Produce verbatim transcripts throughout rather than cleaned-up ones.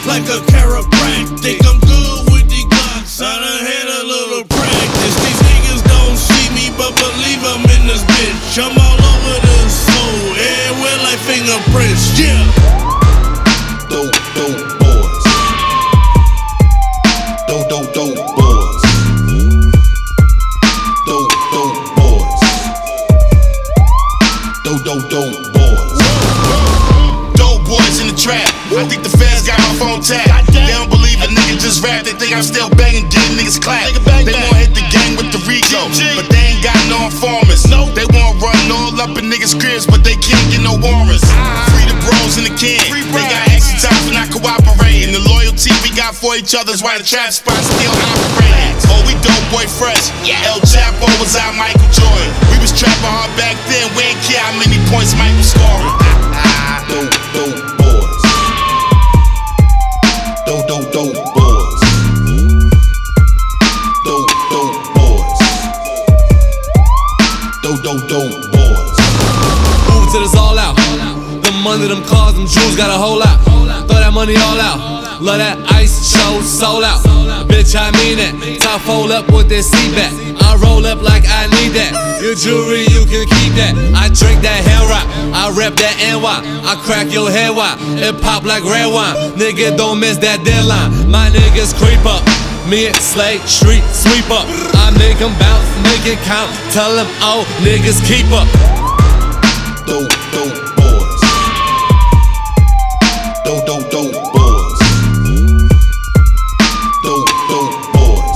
like a chiropractic. I'm good with the Glocks, I done had a little practice. These niggas don't see me, but believe I'm in this bitch. I'm all over the soul, everywhere like fingerprints, yeah. Dope, dope boys. Dope, dope, dope boys. Dope, dope boys. Dope, dope, dope boys. Dope boys in the trap. I think the fans got my phone tapped. They don't believe a nigga just rap. They think I'm still banging, getting niggas clap. They wanna hit the gang with the Rico, but they ain't got no informants. They wanna run all up in niggas' cribs, but they can't get no warrants. Free the bros in the can. They got extra time for not cooperating. The loyalty we got for each other's why the trap spot still operating. Oh, we dope boy fresh. El Chapo was our Michael Jordan. We was trapping hard back then. We ain't care how many points Mike was scoring. Dope, dope boys. Dope, dope, dope boys. Dope, dope boys. Dope, dope, dope boys. Move till it's all out. Them money, them cars, them jewels got a whole lot. Throw that money all out. Love that ice show, sold out. Bitch, I mean that. Top fold up with that seat back. I roll up like I need that. Your jewelry, you can keep that. I drink that hair rock. I rep that N Y. I crack your head wide. It pop like red wine. Nigga, don't miss that deadline. My niggas creep up. Me and Slay, street sweep up. I make them bounce, make it count. Tell them, oh, niggas keep up. Dope, dope boys. Dope, dope, dope boys. Dope, dope boys.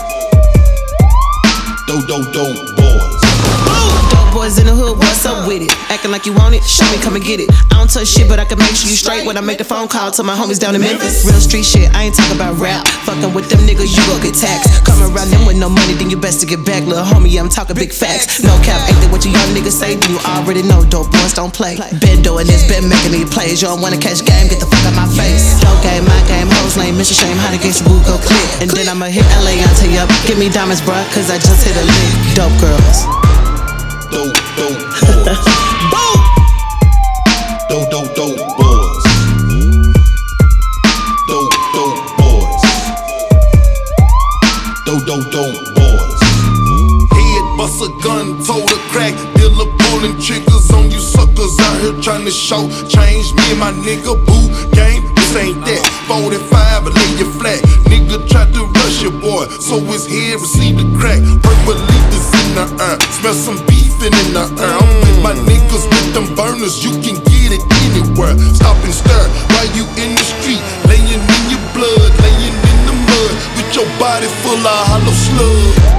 Dope, dope, dope boys. Dope boys in the hood, what's up with it? Acting like you want it, show me, come and get it. I don't touch shit, but I can make sure you straight when I make the phone call to my homies down in Memphis. Real street shit, I ain't talking about rap. Fucking with them niggas, you gon' get taxed. Come around them with no money, then you best to get back. Little homie, yeah, I'm talking big facts. No cap, ain't that what you young niggas say? Then you already know dope boys don't play. Been doing this, been making these plays. You don't wanna catch game, get the fuck out my face. Dope game, my game, hoes lame, Mister Shame, how to get your boo go click. And then I'ma hit L A until you up. Give me diamonds, bruh, cause I just hit a lick. Dope girls. Dope, dope boys. Boom! Dope, dope, dope boys. Dope, dope boys. Dope, dope, dope boys. Head bust a gun, told a crack dealer pulling triggers on you suckers out here trying to show change me and my nigga boo game. This ain't that forty-five, but lay you flat. Nigga tried to rush your boy, so his head received a crack. Purple leaders in the air, smell some beefing in the air. I'm with my niggas with them burners, you can get it anywhere. Stop and stir while you in the street, laying in your blood, laying in the mud with your body full of hollow slug.